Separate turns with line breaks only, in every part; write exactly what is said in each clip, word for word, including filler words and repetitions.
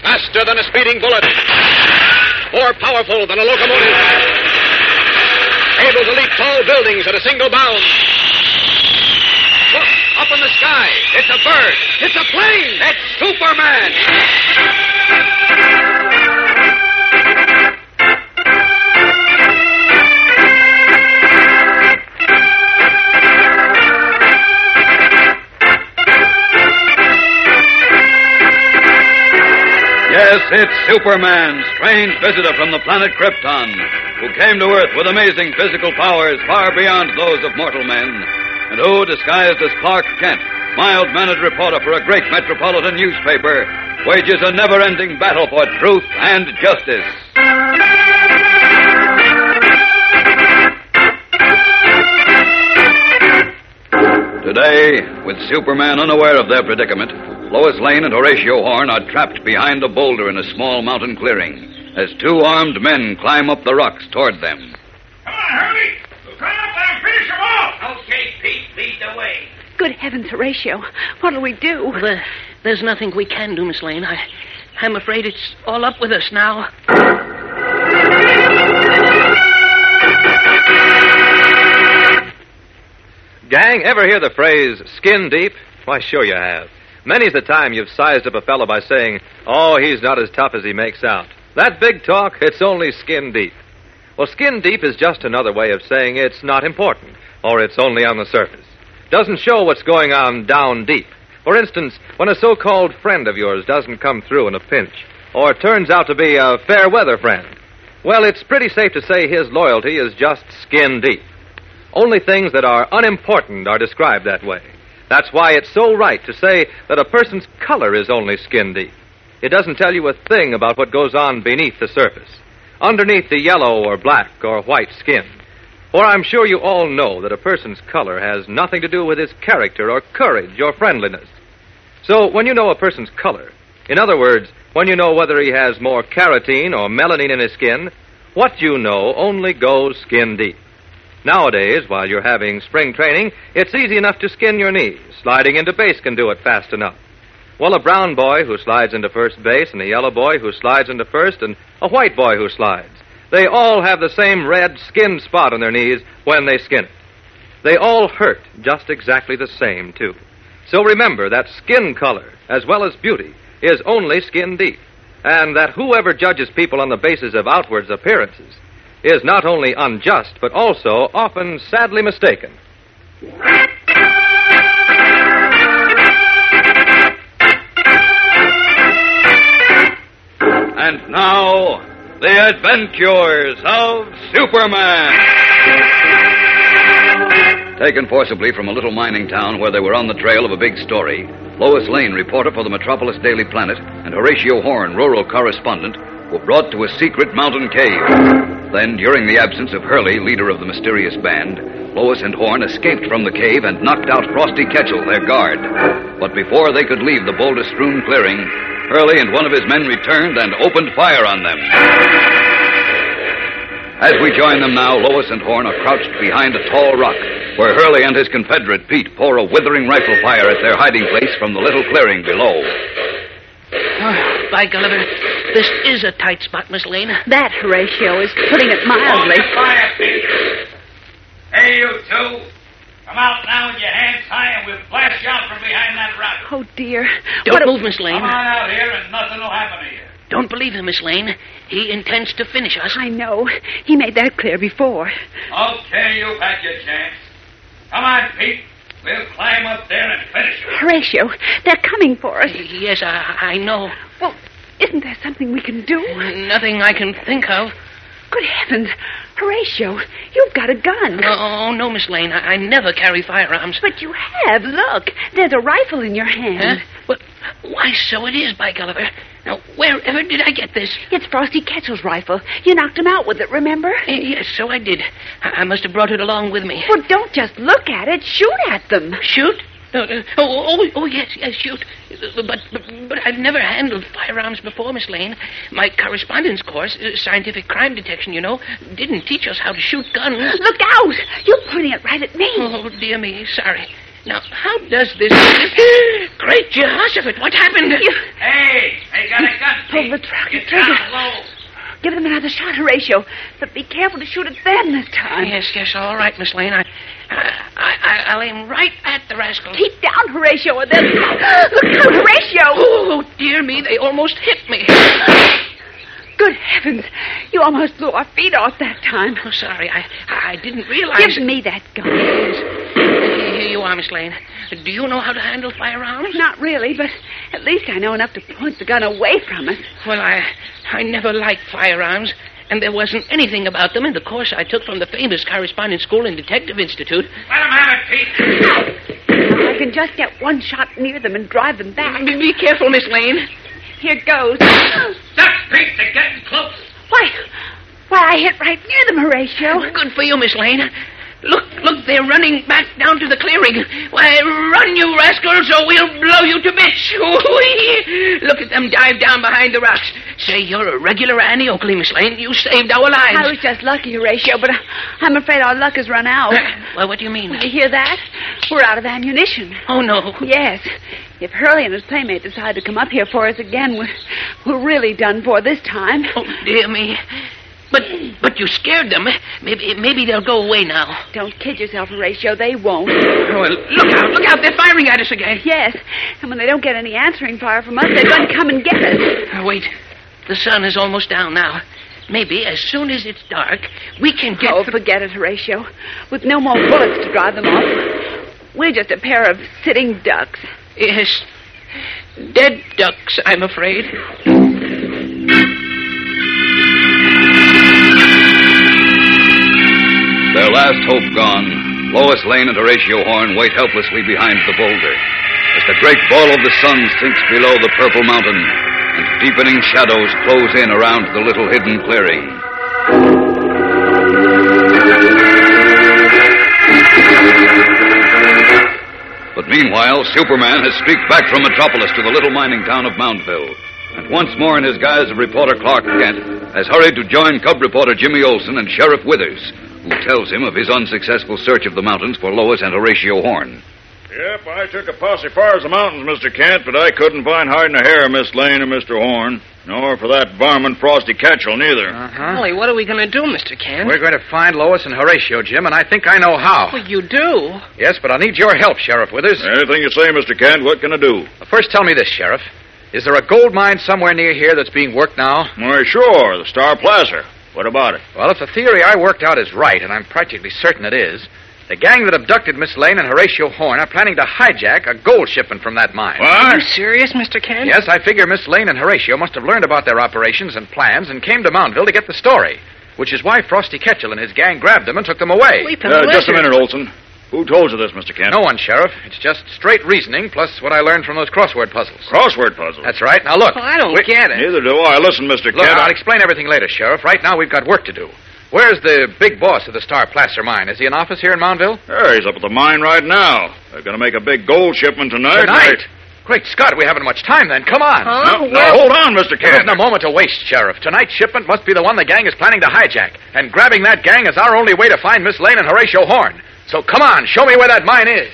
Faster than a speeding bullet. More powerful than a locomotive. Able to leap tall buildings at a single bound. Look, up in the sky. It's a bird. It's a plane. It's Superman.
Yes, it's Superman, strange visitor from the planet Krypton, who came to Earth with amazing physical powers far beyond those of mortal men, and who, disguised as Clark Kent, mild-mannered reporter for a great metropolitan newspaper, wages a never-ending battle for truth and justice. Today, with Superman unaware of their predicament, Lois Lane and Horatio Horn are trapped behind a boulder in a small mountain clearing as two armed men climb up the rocks toward them.
Come on, Herbie! We'll climb up there and finish them off! Okay, Pete, lead the way.
Good heavens, Horatio. What'll we do?
Well, there, there's nothing we can do, Miss Lane. I, I'm afraid it's all up with us now.
Gang, ever hear the phrase, skin deep? Why, sure you have. Many's the time you've sized up a fellow by saying, oh, he's not as tough as he makes out. That big talk, it's only skin deep. Well, skin deep is just another way of saying it's not important, or it's only on the surface. Doesn't show what's going on down deep. For instance, when a so-called friend of yours doesn't come through in a pinch, or turns out to be a fair-weather friend, well, it's pretty safe to say his loyalty is just skin deep. Only things that are unimportant are described that way. That's why it's so right to say that a person's color is only skin deep. It doesn't tell you a thing about what goes on beneath the surface, underneath the yellow or black or white skin. For I'm sure you all know that a person's color has nothing to do with his character or courage or friendliness. So when you know a person's color, in other words, when you know whether he has more carotene or melanin in his skin, what you know only goes skin deep. Nowadays, while you're having spring training, it's easy enough to skin your knees. Sliding into base can do it fast enough. Well, a brown boy who slides into first base and a yellow boy who slides into first and a white boy who slides, they all have the same red skin spot on their knees when they skin it. They all hurt just exactly the same, too. So remember that skin color, as well as beauty, is only skin deep, and that whoever judges people on the basis of outward appearances is not only unjust, but also often sadly mistaken.
And now, the adventures of Superman. Taken forcibly from a little mining town where they were on the trail of a big story, Lois Lane, reporter for the Metropolis Daily Planet, and Horatio Horn, rural correspondent, were brought to a secret mountain cave. Then, during the absence of Hurley, leader of the mysterious band, Lois and Horn escaped from the cave and knocked out Frosty Ketchel, their guard. But before they could leave the boulder-strewn clearing, Hurley and one of his men returned and opened fire on them. As we join them now, Lois and Horn are crouched behind a tall rock, where Hurley and his confederate Pete pour a withering rifle fire at their hiding place from the little clearing below.
Oh, by Gulliver, this is a tight spot, Miss Lane.
That, Horatio, is putting it mildly.
Hold your fire, Pete. Hey, you two. Come out now with your hands high, and we'll blast you out from behind that rock.
Oh, dear.
Don't
what
move,
a...
Miss Lane.
Come on out here, and nothing will happen to you.
Don't believe him, Miss Lane. He intends to finish us.
I know. He made that clear before.
Okay, you've had your chance. Come on, Pete. We'll climb up there and finish him.
Horatio, they're coming for us.
Yes, I, I know.
Well, isn't there something we can do?
Nothing I can think of.
Good heavens. Horatio, you've got a gun.
Oh, no, Miss Lane. I, I never carry firearms.
But you have. Look, there's a rifle in your hand.
Huh? Well, why, so it is, by Gulliver. Now, wherever did I get this?
It's Frosty Ketchel's rifle. You knocked him out with it, remember?
Uh, yes, so I did. I, I must have brought it along with me.
Well, don't just look at it. Shoot at them.
Shoot? Uh, uh, oh, oh, oh, yes, yes, shoot. Uh, but, but but I've never handled firearms before, Miss Lane. My correspondence course, uh, scientific crime detection, you know, didn't teach us how to shoot guns.
Look out! You're pointing it right at me.
Oh, dear me, sorry. Now, how does this... Great Jehoshaphat, what happened?
You...
Hey, they got a gun
Pull the truck.
Get
Trigger.
down low.
Give them another shot, Horatio. But be careful to shoot at them this time.
Yes, yes, all right, Miss Lane. I, I, I, I'll aim right at the rascals.
Keep down, Horatio, or they'll... Look out, Horatio!
Oh, dear me, they almost hit me.
Good heavens. You almost blew our feet off that time.
Oh, sorry, I, I didn't realize...
Give me that gun.
Here you are, Miss Lane. Do you know how to handle firearms?
Not really, but at least I know enough to point the gun away from us.
Well, I, I never liked firearms, and there wasn't anything about them in the course I took from the famous Correspondence School and Detective Institute.
Let him have it, Pete.
I can just get one shot near them and drive them back.
Be careful, Miss Lane.
Here goes.
Stop, Pete. They're getting close.
Why, why, I hit right near them, Horatio.
Good for you, Miss Lane. Look, look, they're running back down to the clearing. Why, run, you rascals, or we'll blow you to bits. Look at them dive down behind the rocks. Say, you're a regular Annie Oakley, Miss Lane. You saved our lives.
I was just lucky, Horatio, but I'm afraid our luck has run out.
Well, what do you mean?
You hear that? We're out of ammunition.
Oh, no.
Yes. If Hurley and his playmate decide to come up here for us again, we're, we're really done for this time.
Oh, dear me. But but you scared them. Maybe maybe they'll go away now.
Don't kid yourself, Horatio. They won't.
Oh, look out, look out. They're firing at us again.
Yes. And when they don't get any answering fire from us, they're going to come and get us.
Oh, wait. The sun is almost down now. Maybe as soon as it's dark, we can get...
Oh,
th-
forget it, Horatio. With no more bullets to drive them off, we're just a pair of sitting ducks.
Yes. Dead ducks, I'm afraid.
Their last hope gone, Lois Lane and Horatio Horn wait helplessly behind the boulder as the great ball of the sun sinks below the purple mountain and deepening shadows close in around the little hidden clearing. But meanwhile, Superman has streaked back from Metropolis to the little mining town of Moundville, and once more in his guise of reporter Clark Kent has hurried to join cub reporter Jimmy Olsen and Sheriff Withers, who tells him of his unsuccessful search of the mountains for Lois and Horatio Horn.
Yep, I took a posse far as the mountains, Mister Kent, but I couldn't find hiding a hair of Miss Lane or Mister Horn, nor for that varmint Frosty Ketchel, neither.
Uh-huh.
Molly, what are we going to do, Mister Kent?
We're going to find Lois and Horatio, Jim, and I think I know how.
Well, you do?
Yes, but I'll need your help, Sheriff Withers.
Anything you say, Mister Kent, what can I do?
First, tell me this, Sheriff. Is there a gold mine somewhere near here that's being worked now?
Why, sure, the Star Placer. What about it?
Well, if the theory I worked out is right, and I'm practically certain it is, the gang that abducted Miss Lane and Horatio Horn are planning to hijack a gold shipment from that mine.
Are
What?
you serious, Mister Kent?
Yes, I figure Miss Lane and Horatio must have learned about their operations and plans and came to Moundville to get the story, which is why Frosty Ketchel and his gang grabbed them and took them away.
We
Uh, just a minute, Olson. Who told you this, Mister Kent?
No one, Sheriff. It's just straight reasoning plus what I learned from those crossword puzzles.
Crossword puzzle.
That's right. Now, look.
Well, I don't
we-
get it.
Neither do I. Listen, Mister
Look,
Kent.
I'll
I-
explain everything later, Sheriff. Right now, we've got work to do. Where's the big boss of the Star Placer mine? Is he in office here in Moundville?
There, he's up at the mine right now. They're going to make a big gold shipment tonight.
Tonight? Great Scott, we haven't much time then. Come on.
Huh?
No, no,
Well-
hold on, Mister
There
Kent.
isn't a moment to waste, Sheriff. Tonight's shipment must be the one the gang is planning to hijack. And grabbing that gang is our only way to find Miss Lane and Horatio Horn. So come on, show me where that mine is.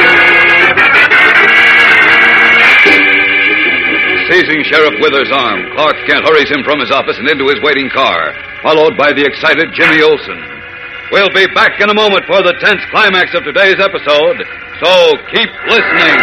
Seizing Sheriff Withers' arm, Clark Kent hurries him from his office and into his waiting car, followed by the excited Jimmy Olsen. We'll be back in a moment for the tense climax of today's episode, so keep listening.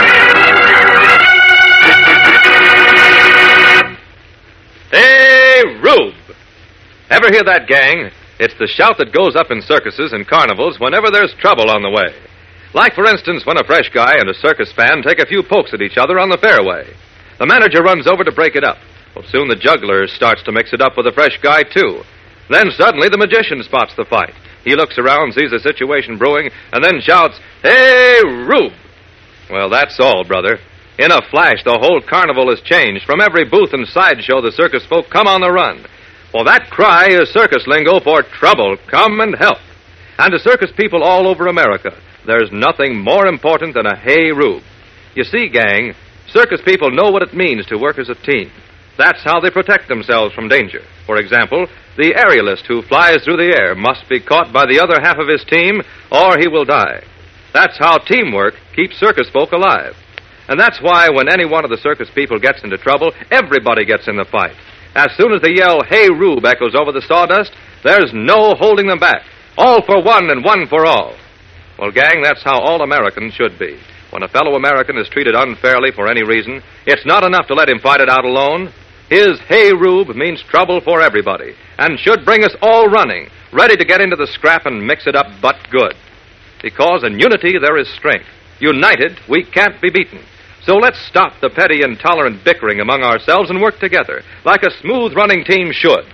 Hey, Rube! Ever hear that, gang? It's the shout that goes up in circuses and carnivals whenever there's trouble on the way. Like, for instance, when a fresh guy and a circus fan take a few pokes at each other on the fairway. The manager runs over to break it up. Well, soon the juggler starts to mix it up with a fresh guy, too. Then suddenly the magician spots the fight. He looks around, sees a situation brewing, and then shouts, "Hey, Rube!" Well, that's all, brother. In a flash, the whole carnival has changed. From every booth and sideshow, the circus folk come on the run. Well, that cry is circus lingo for trouble. Come and help. And to circus people all over America, there's nothing more important than a hey, Rube. You see, gang, circus people know what it means to work as a team. That's how they protect themselves from danger. For example, the aerialist who flies through the air must be caught by the other half of his team, or he will die. That's how teamwork keeps circus folk alive. And that's why when any one of the circus people gets into trouble, everybody gets in the fight. As soon as the yell, "Hey, Rube," echoes over the sawdust, there's no holding them back. All for one and one for all. Well, gang, that's how all Americans should be. When a fellow American is treated unfairly for any reason, it's not enough to let him fight it out alone. His "Hey, Rube" means trouble for everybody and should bring us all running, ready to get into the scrap and mix it up but good. Because in unity there is strength. United, we can't be beaten. So let's stop the petty, intolerant bickering among ourselves and work together, like a smooth-running team should.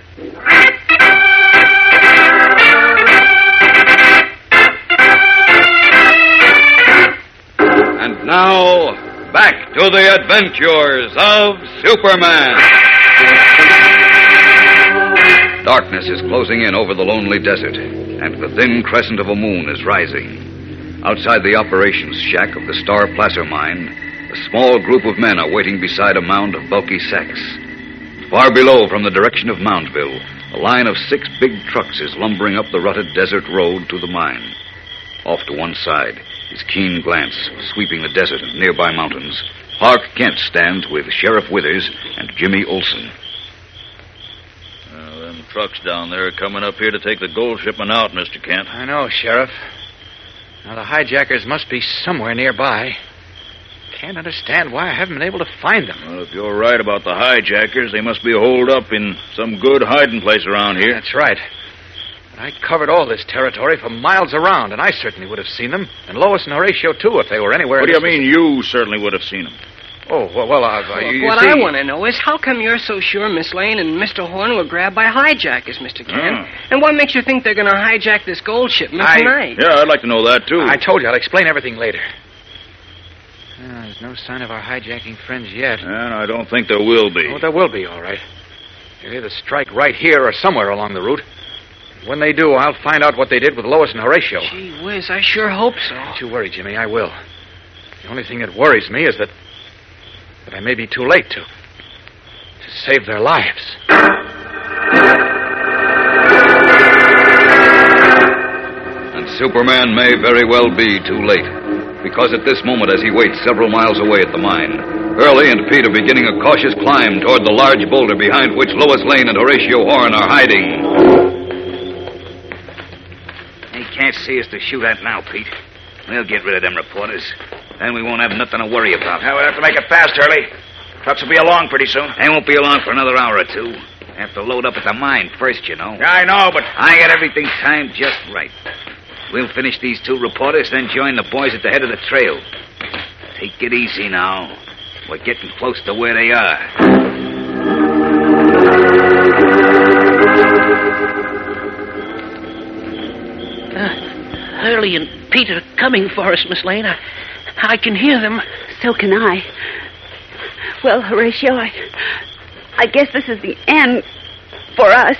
And now, back to the adventures of Superman. Darkness is closing in over the lonely desert, and the thin crescent of a moon is rising. Outside the operations shack of the Star Placer mine, a small group of men are waiting beside a mound of bulky sacks. Far below, from the direction of Moundville, a line of six big trucks is lumbering up the rutted desert road to the mine. Off to one side, his keen glance sweeping the desert and nearby mountains, Clark Kent stands with Sheriff Withers and Jimmy Olsen.
Uh, them trucks down there are coming up here to take the gold shipment out, Mister Kent.
I know, Sheriff. Now, the hijackers must be somewhere nearby. Can't understand why I haven't been able to find them.
Well, if you're right about the hijackers, they must be holed up in some good hiding place around here.
That's right. But I covered all this territory for miles around, and I certainly would have seen them. And Lois and Horatio, too, if they were anywhere.
What do you mean you certainly would have seen them?
Oh, well, well uh,
well
you, you
what
see...
I want to know is how come you're so sure Miss Lane and Mister Horn were grabbed by hijackers, Mister Kent?
Oh.
And what makes you think they're going to hijack this gold shipment
I-
tonight?
Yeah, I'd like to know that, too.
I told you, I'll explain everything later. Uh, there's no sign of our hijacking friends yet.
And I don't think there will be.
Oh, there will be, all right. They'll either strike right here or somewhere along the route. When they do, I'll find out what they did with Lois and Horatio.
Gee whiz, I sure hope so.
Don't you worry, Jimmy, I will. The only thing that worries me is that... that I may be too late to... to save their lives.
And Superman may very well be too late. Because at this moment, as he waits several miles away at the mine, Hurley and Pete are beginning a cautious climb toward the large boulder behind which Lois Lane and Horatio Horn are hiding.
They can't see us to shoot at now, Pete. We'll get rid of them reporters. Then we won't have nothing to worry about.
Now, we'll have to make it fast, Hurley. Trucks will be along pretty soon.
They won't be along for another hour or two. Have to load up at the mine first, you know.
Yeah, I know, but...
I got everything timed just right. We'll finish these two reporters, then join the boys at the head of the trail. Take it easy now. We're getting close to where they are.
Uh, Hurley and Pete are coming for us, Miss Lane. I, I can hear them.
So can I. Well, Horatio, I, I guess this is the end for us.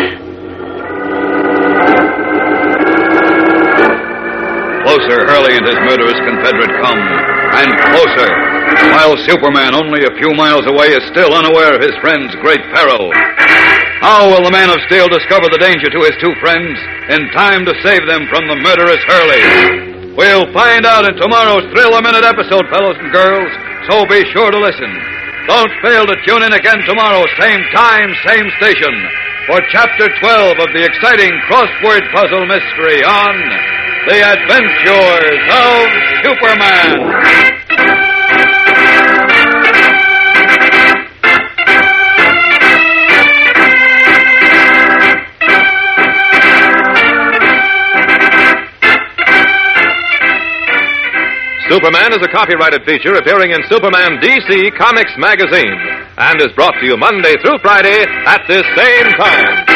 Closer, Hurley and his murderous confederate come, and closer, while Superman, only a few miles away, is still unaware of his friend's great peril. How will the Man of Steel discover the danger to his two friends in time to save them from the murderous Hurley? We'll find out in tomorrow's Thrill-A-Minute episode, fellows and girls, so be sure to listen. Don't fail to tune in again tomorrow, same time, same station, for Chapter twelve of the exciting crossword puzzle mystery on The Adventures of Superman.
Superman is a copyrighted feature appearing in Superman D C Comics magazine and is brought to you Monday through Friday at this same time.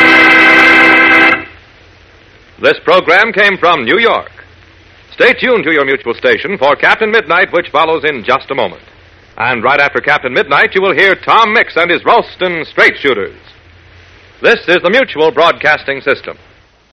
This program came from New York. Stay tuned to your mutual station for Captain Midnight, which follows in just a moment. And right after Captain Midnight, you will hear Tom Mix and his Ralston Straight Shooters. This is the Mutual Broadcasting System.